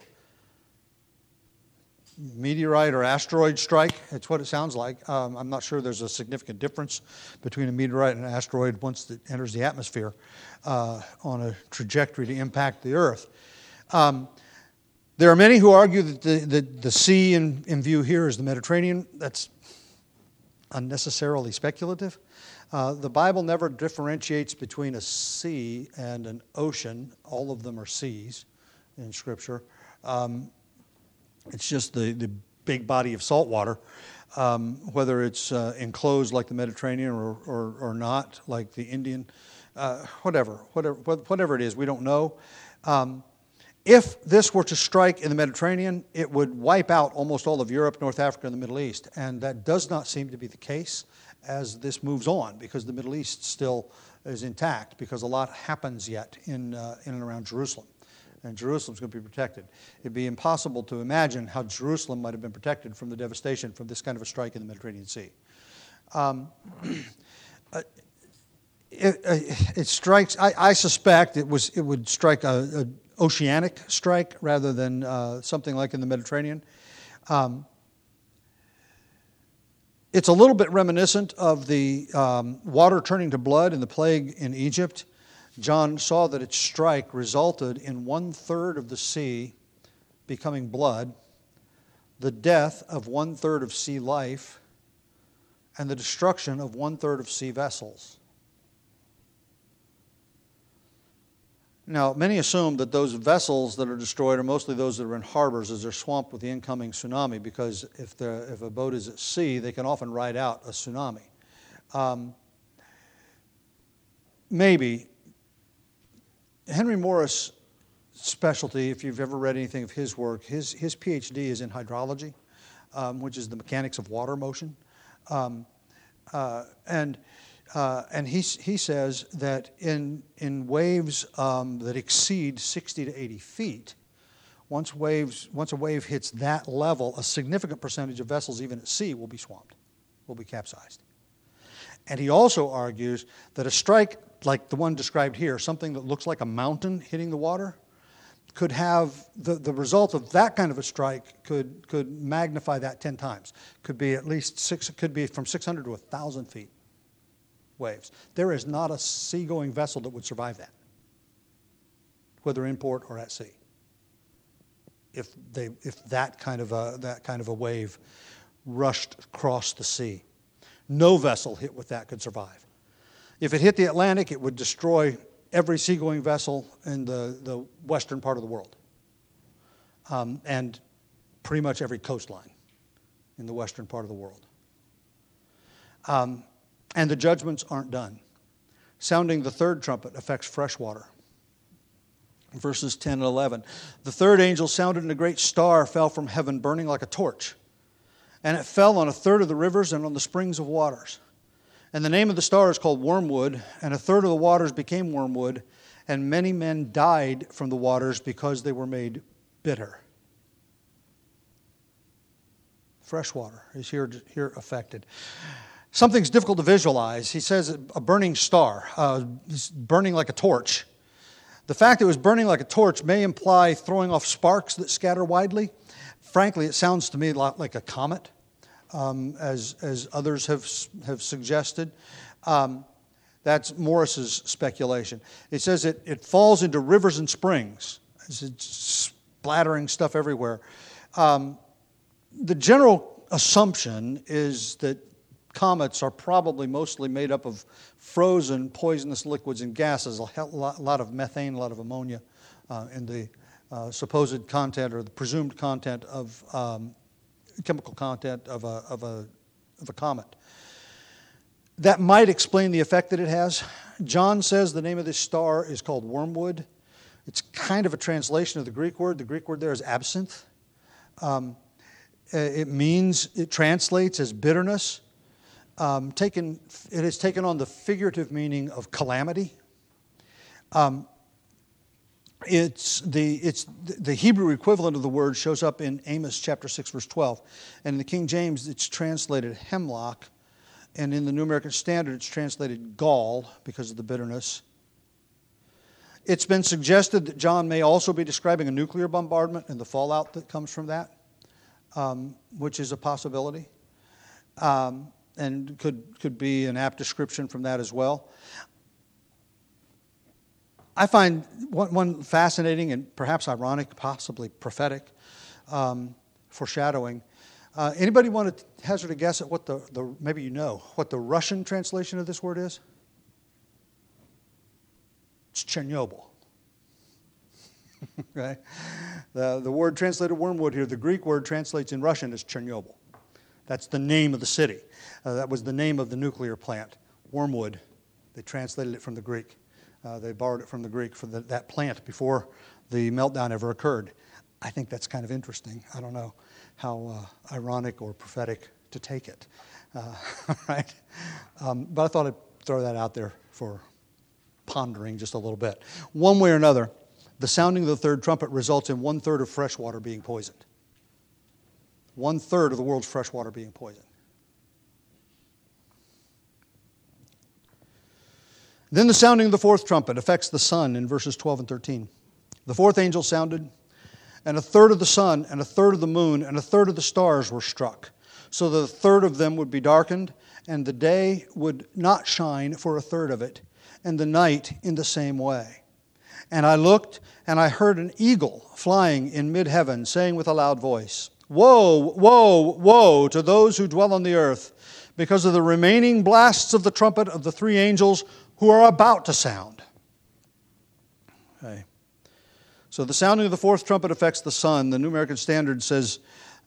Meteorite or asteroid strike? It's what it sounds like. I'm not sure there's a significant difference between a meteorite and an asteroid once it enters the atmosphere on a trajectory to impact the Earth. There are many who argue that the sea in view here is the Mediterranean. That's unnecessarily speculative. The Bible never differentiates between a sea and an ocean. All of them are seas in Scripture. It's just the big body of salt water, whether it's enclosed like the Mediterranean or not, like the Indian, whatever it is, we don't know. If this were to strike in the Mediterranean, it would wipe out almost all of Europe, North Africa, and the Middle East. And that does not seem to be the case as this moves on, because the Middle East still is intact, because a lot happens yet in and around Jerusalem. And Jerusalem's going to be protected. It'd be impossible to imagine how Jerusalem might have been protected from the devastation from this kind of a strike in the Mediterranean Sea. It strikes. I suspect it would strike a oceanic strike rather than something like in the Mediterranean. It's a little bit reminiscent of the water turning to blood in the plague in Egypt. John saw that its strike resulted in 1/3 of the sea becoming blood, the death of 1/3 of sea life, and the destruction of 1/3 of sea vessels. Now, many assume that those vessels that are destroyed are mostly those that are in harbors as they're swamped with the incoming tsunami, because if a boat is at sea, they can often ride out a tsunami. Maybe. Henry Morris' specialty, if you've ever read anything of his work, his PhD is in hydrology, which is the mechanics of water motion. And he says that in waves that exceed 60 to 80 feet, once a wave hits that level, a significant percentage of vessels, even at sea, will be swamped, will be capsized. And he also argues that a strike like the one described here, something that looks like a mountain hitting the water, could have the result of that kind of a strike could magnify that 10 times. Could be at least could be from 600 to 1,000 feet waves. There is not a seagoing vessel that would survive that, whether in port or at sea. If that kind of a wave rushed across the sea, no vessel hit with that could survive. If it hit the Atlantic, it would destroy every seagoing vessel in the western part of the world, and pretty much every coastline in the western part of the world. And the judgments aren't done. Sounding the third trumpet affects fresh water. Verses 10 and 11. The third angel sounded, and a great star fell from heaven, burning like a torch. And it fell on 1/3 of the rivers and on the springs of waters. And the name of the star is called Wormwood, and 1/3 of the waters became wormwood, and many men died from the waters because they were made bitter. Fresh water is here affected. Something's difficult to visualize. He says a burning star, burning like a torch. The fact that it was burning like a torch may imply throwing off sparks that scatter widely. Frankly, it sounds to me a lot like a comet, as others have suggested. That's Morris's speculation. It says it falls into rivers and springs. It's splattering stuff everywhere. The general assumption is that comets are probably mostly made up of frozen poisonous liquids and gases, a lot of methane, a lot of ammonia in the supposed content or the presumed content of chemical content of a comet. That might explain the effect that it has. John says the name of this star is called wormwood. It's kind of a translation of the Greek word. The Greek word there is absinthe. It translates as bitterness. It has taken on the figurative meaning of calamity. It's the Hebrew equivalent of the word shows up in Amos chapter 6, verse 12. And in the King James, it's translated hemlock. And in the New American Standard, it's translated gall because of the bitterness. It's been suggested that John may also be describing a nuclear bombardment and the fallout that comes from that, which is a possibility. And could be an apt description from that as well. I find one fascinating and perhaps ironic, possibly prophetic foreshadowing. Anybody want to hazard a guess at what maybe you know what the Russian translation of this word is? It's Chernobyl. Okay, the word translated wormwood here, the Greek word translates in Russian as Chernobyl. That's the name of the city. That was the name of the nuclear plant, Wormwood. They translated it from the Greek. They borrowed it from the Greek for that plant before the meltdown ever occurred. I think that's kind of interesting. I don't know how ironic or prophetic to take it. Right? But I thought I'd throw that out there for pondering just a little bit. One way or another, the sounding of the third trumpet results in 1/3 of fresh water being poisoned. 1/3 of the world's fresh water being poisoned. Then the sounding of the fourth trumpet affects the sun in verses 12 and 13. The fourth angel sounded, and 1/3 of the sun, and 1/3 of the moon, and 1/3 of the stars were struck, so that 1/3 of them would be darkened, and the day would not shine for 1/3 of it, and the night in the same way. And I looked, and I heard an eagle flying in mid-heaven, saying with a loud voice, Woe, woe, woe to those who dwell on the earth, because of the remaining blasts of the trumpet of the 3 angels who are about to sound. Okay. So the sounding of the fourth trumpet affects the sun. The New American Standard says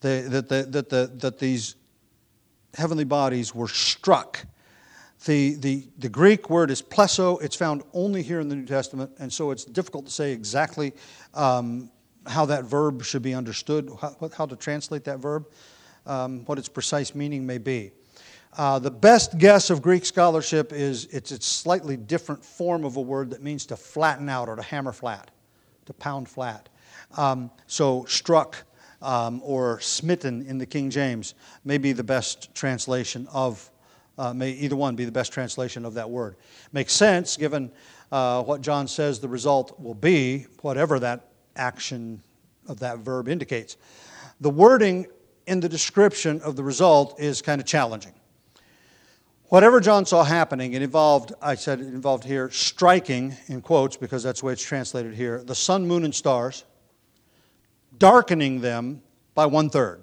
that these heavenly bodies were struck. The Greek word is plesso. It's found only here in the New Testament, and so it's difficult to say exactly how that verb should be understood, how to translate that verb, what its precise meaning may be. The best guess of Greek scholarship is it's a slightly different form of a word that means to flatten out or to hammer flat, to pound flat. So struck or smitten in the King James may be the best translation of, may either one be the best translation of that word. Makes sense given what John says the result will be, whatever that action of that verb indicates. The wording in the description of the result is kind of challenging. Whatever John saw happening, it involved here, striking, in quotes, because that's the way it's translated here, the sun, moon, and stars, darkening them by 1/3.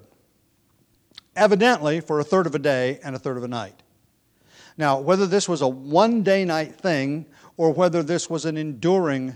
Evidently for 1/3 of a day and 1/3 of a night. Now, whether this was a one-day-night thing or whether this was an enduring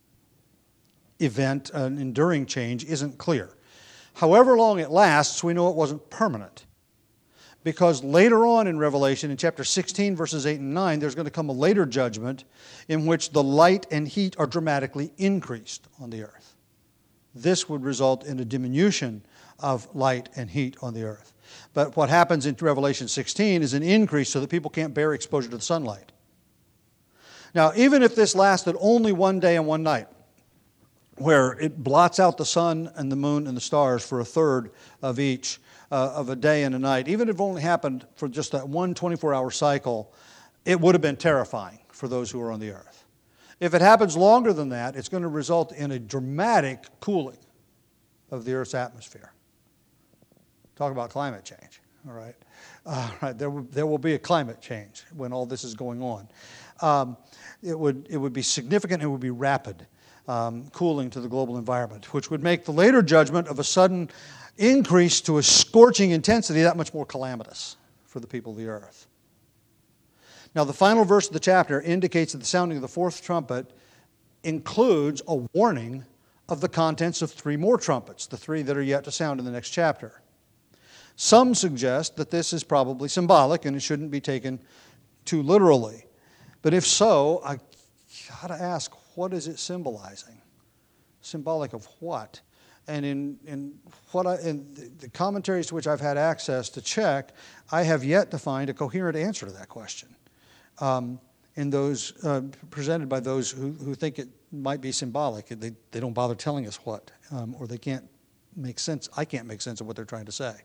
event, an enduring change, isn't clear. However long it lasts, we know it wasn't permanent. Because later on in Revelation, in chapter 16, verses 8 and 9, there's going to come a later judgment in which the light and heat are dramatically increased on the earth. This would result in a diminution of light and heat on the earth. But what happens in Revelation 16 is an increase so that people can't bear exposure to the sunlight. Now, even if this lasted only 1 day and 1 night, where it blots out the sun and the moon and the stars for 1/3 of each, of a day and a night, even if it only happened for just that one 24-hour cycle, it would have been terrifying for those who are on the earth. If it happens longer than that, it's going to result in a dramatic cooling of the earth's atmosphere. Talk about climate change, all right? There will be a climate change when all this is going on. It would be significant, it would be rapid. Cooling to the global environment, which would make the later judgment of a sudden increase to a scorching intensity that much more calamitous for the people of the earth. Now, the final verse of the chapter indicates that the sounding of the fourth trumpet includes a warning of the contents of 3 more trumpets, the 3 that are yet to sound in the next chapter. Some suggest that this is probably symbolic and it shouldn't be taken too literally. But if so, I got to ask, what is it symbolizing? Symbolic of what? And in the commentaries to which I've had access to check, I have yet to find a coherent answer to that question. In those presented by those who think it might be symbolic, they don't bother telling us what, or they can't make sense. I can't make sense of what they're trying to say.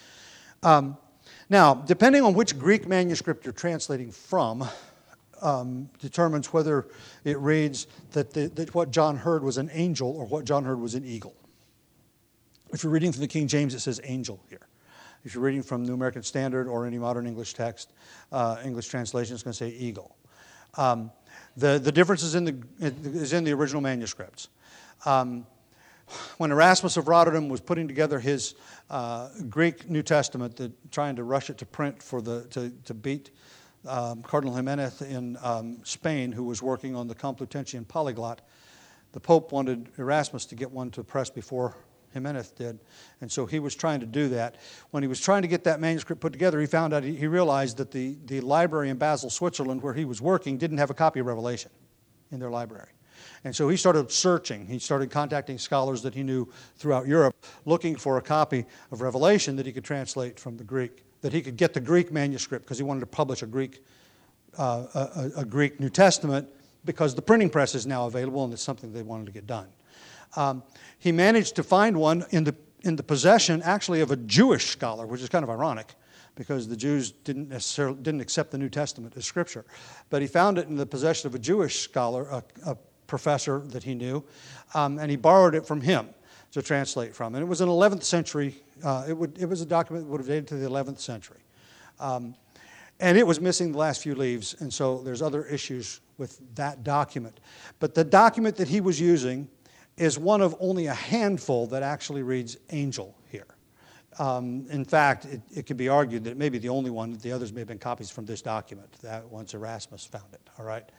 Now, depending on which Greek manuscript you're translating from, determines whether it reads that what John heard was an angel or what John heard was an eagle. If you're reading from the King James, it says angel here. If you're reading from New American Standard or any modern English text, English translation, it's going to say eagle. The difference is in the original manuscripts. When Erasmus of Rotterdam was putting together his Greek New Testament, trying to rush it to print to beat Cardinal Jimenez in Spain, who was working on the Complutensian polyglot, the Pope wanted Erasmus to get one to press before Jimenez did, and so he was trying to do that. When he was trying to get that manuscript put together, he realized that the library in Basel, Switzerland, where he was working, didn't have a copy of Revelation. in their library. And so he started searching. He started contacting scholars that he knew throughout Europe, looking for a copy of Revelation that he could translate from the Greek, that he could get the Greek manuscript, because he wanted to publish a Greek New Testament, because the printing press is now available and it's something they wanted to get done. He managed to find one in the possession, actually, of a Jewish scholar, which is kind of ironic, because the Jews didn't accept the New Testament as Scripture. But he found it in the possession of a Jewish scholar, a professor that he knew, and he borrowed it from him to translate from. And it was an 11th century, it was a document that would have dated to the 11th century. And it was missing the last few leaves, and so there's other issues with that document. But the document that he was using is one of only a handful that actually reads angel here. In fact, it could be argued that it may be the only one. The others may have been copies from this document, that once Erasmus found it, all right?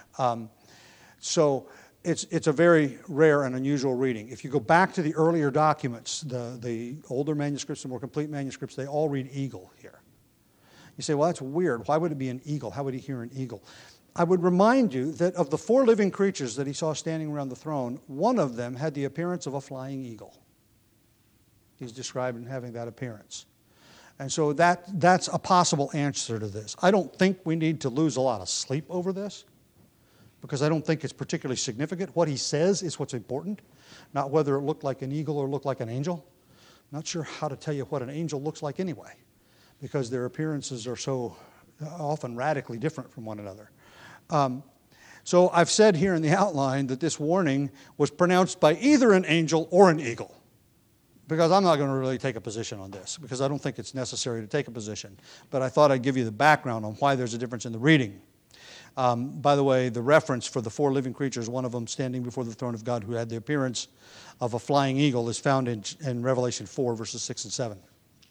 So it's a very rare and unusual reading. If you go back to the earlier documents, the older manuscripts, the more complete manuscripts, they all read eagle here. You say, well, that's weird. Why would it be an eagle? How would he hear an eagle? I would remind you that of the 4 living creatures that he saw standing around the throne, one of them had the appearance of a flying eagle. He's described in having that appearance. And so that's a possible answer to this. I don't think we need to lose a lot of sleep over this, because I don't think it's particularly significant. What he says is what's important, not whether it looked like an eagle or looked like an angel. I'm not sure how to tell you what an angel looks like anyway, because their appearances are so often radically different from one another. So I've said here in the outline that this warning was pronounced by either an angel or an eagle, because I'm not going to really take a position on this, because I don't think it's necessary to take a position. But I thought I'd give you the background on why there's a difference in the reading. By the way, the reference for the 4 living creatures, one of them standing before the throne of God who had the appearance of a flying eagle, is found in Revelation 4, verses 6 and 7.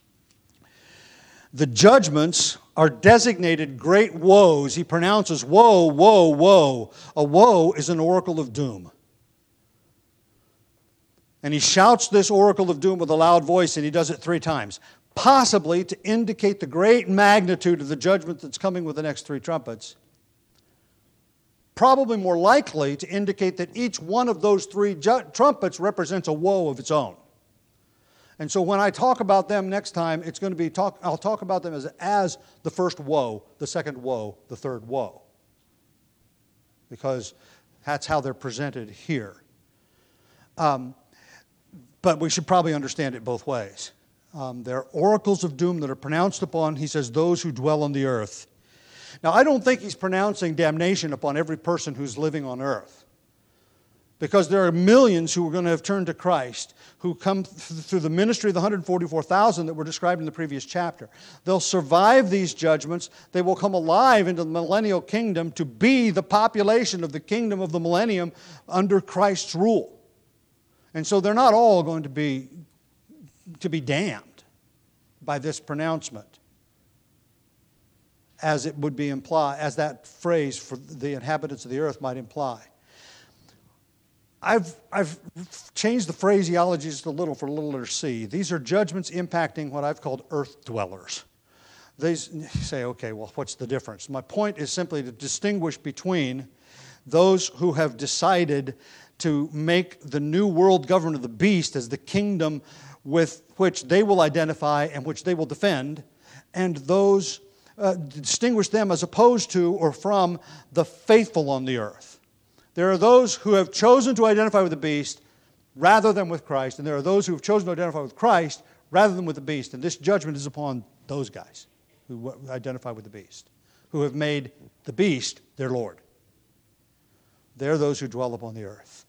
The judgments are designated great woes. He pronounces woe, woe, woe. A woe is an oracle of doom. And he shouts this oracle of doom with a loud voice, and he does it 3 times, possibly to indicate the great magnitude of the judgment that's coming with the next 3 trumpets. Probably more likely to indicate that each one of those 3 trumpets represents a woe of its own. And so when I talk about them next time, it's going to be I'll talk about them as the first woe, the second woe, the third woe, because that's how they're presented here. But we should probably understand it both ways. There are oracles of doom that are pronounced upon, he says, those who dwell on the earth. Now, I don't think he's pronouncing damnation upon every person who's living on earth, because there are millions who are going to have turned to Christ, who come through the ministry of the 144,000 that were described in the previous chapter. They'll survive these judgments. They will come alive into the millennial kingdom to be the population of the kingdom of the millennium under Christ's rule. And so they're not all going to be damned by this pronouncement, as it would be implied, as that phrase for the inhabitants of the earth might imply. I've changed the phraseology just a little for little c. These are judgments impacting what I've called earth dwellers. You say, okay, well, what's the difference? My point is simply to distinguish between those who have decided to make the new world government of the beast as the kingdom with which they will identify and which they will defend, and those distinguish them as opposed to or from the faithful on the earth. There are those who have chosen to identify with the beast rather than with Christ, and there are those who have chosen to identify with Christ rather than with the beast. And this judgment is upon those guys who identify with the beast, who have made the beast their Lord. They're those who dwell upon the earth.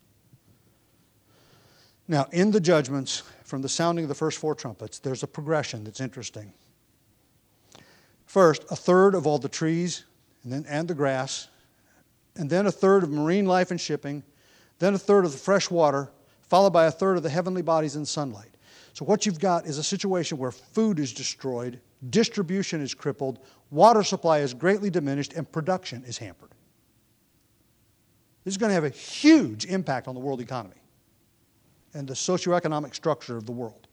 Now, in the judgments, from the sounding of the first 4 trumpets, there's a progression that's interesting. First, 1/3 of all the trees and the grass, and then 1/3 of marine life and shipping, then 1/3 of the fresh water, followed by 1/3 of the heavenly bodies and sunlight. So what you've got is a situation where food is destroyed, distribution is crippled, water supply is greatly diminished, and production is hampered. This is going to have a huge impact on the world economy and the socioeconomic structure of the world.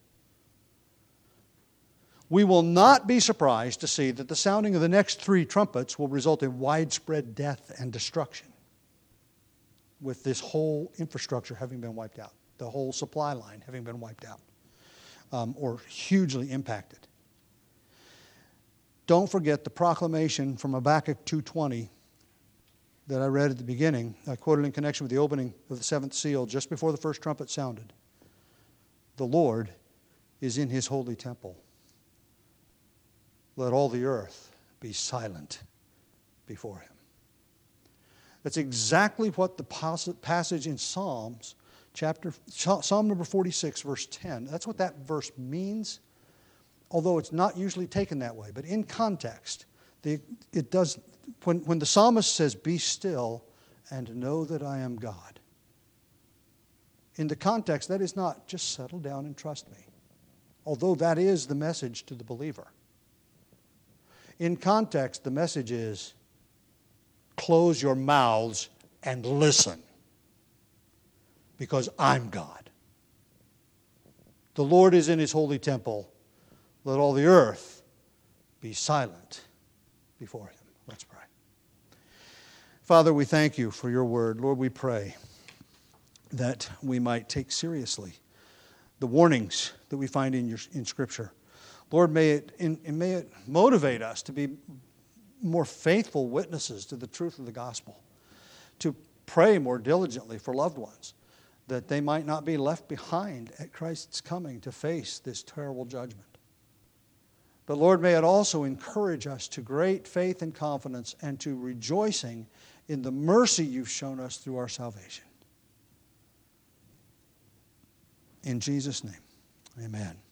We will not be surprised to see that the sounding of the next 3 trumpets will result in widespread death and destruction. with this whole infrastructure having been wiped out, the whole supply line having been wiped out, or hugely impacted. Don't forget the proclamation from Habakkuk 2:20 that I read at the beginning. I quoted in connection with the opening of the seventh seal just before the first trumpet sounded. The Lord is in his holy temple. Let all the earth be silent before him. That's exactly what the passage in Psalm number 46, verse 10, that's what that verse means, although it's not usually taken that way. But in context, it does. When the psalmist says, "Be still and know that I am God," in the context, that is not just settle down and trust me, although that is the message to the believer. In context, the message is, close your mouths and listen, because I'm God. The Lord is in his holy temple. Let all the earth be silent before him. Let's pray. Father, we thank you for your word. Lord, we pray that we might take seriously the warnings that we find in Scripture. Lord, may it motivate us to be more faithful witnesses to the truth of the gospel, to pray more diligently for loved ones, that they might not be left behind at Christ's coming to face this terrible judgment. But Lord, may it also encourage us to great faith and confidence and to rejoicing in the mercy you've shown us through our salvation. In Jesus' name, amen.